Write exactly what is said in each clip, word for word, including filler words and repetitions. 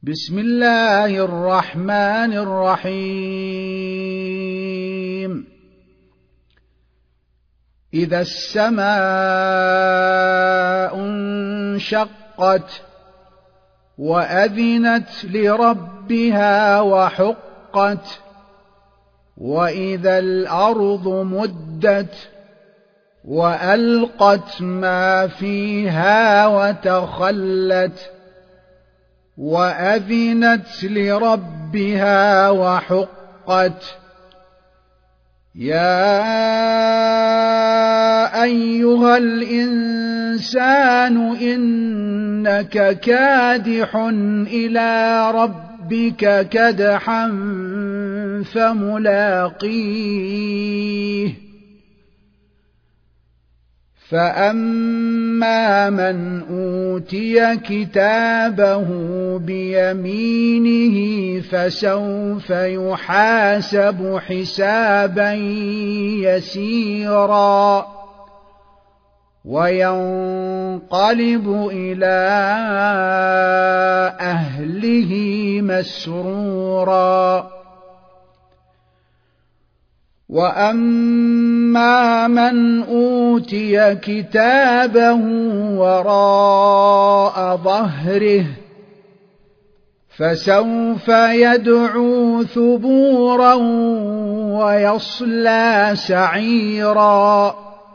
بسم الله الرحمن الرحيم. إذا السماء انشقت وأذنت لربها وحقت وإذا الأرض مدت وألقت ما فيها وتخلت وأذنت لربها وحقت. يا أيها الإنسان إنك كادح إلى ربك كدحا فملاقيه. فأما من أوتي كتابه بيمينه فسوف يحاسب حسابا يسيرا وينقلب إلى أهله مسرورا. وأما من أوتي كتابه وراء ظهره فسوف يدعو ثبورا ويصلى سعيرا.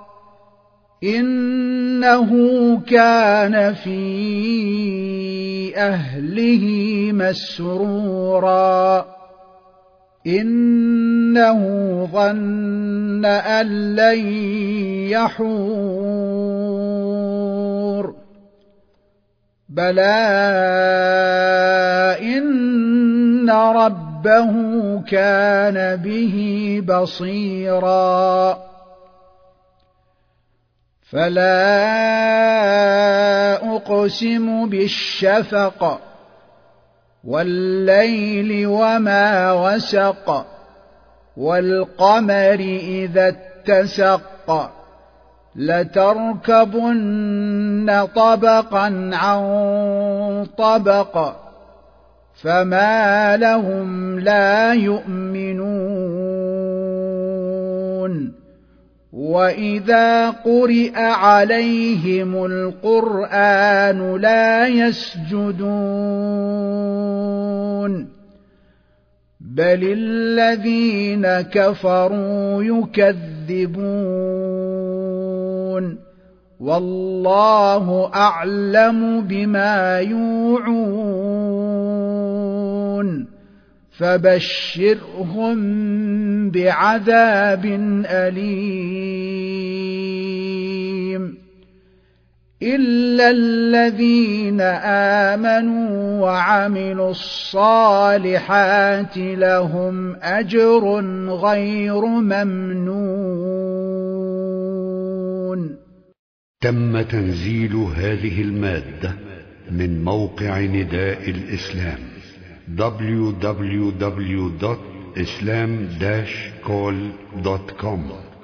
إنه كان في أهله مسرورا. إنه ظن أن لن يحور. بلى إن ربه كان به بصيرا. فلا أقسم بالشفق والليل وما وسق والقمر إذا اتسق لتركبن طبقا عن طبق فما لهم لا يؤمنون. وإذا قرئ عليهم القرآن لا يسجدون بل الذين كفروا يكذبون والله أعلم بما يوعون. فبشرهم بعذاب أليم إلا الذين آمنوا وعملوا الصالحات لهم أجر غير ممنون. تم تنزيل هذه المادة من موقع نداء الإسلام دبليو دبليو دبليو دوت إسلام داش كول دوت كوم.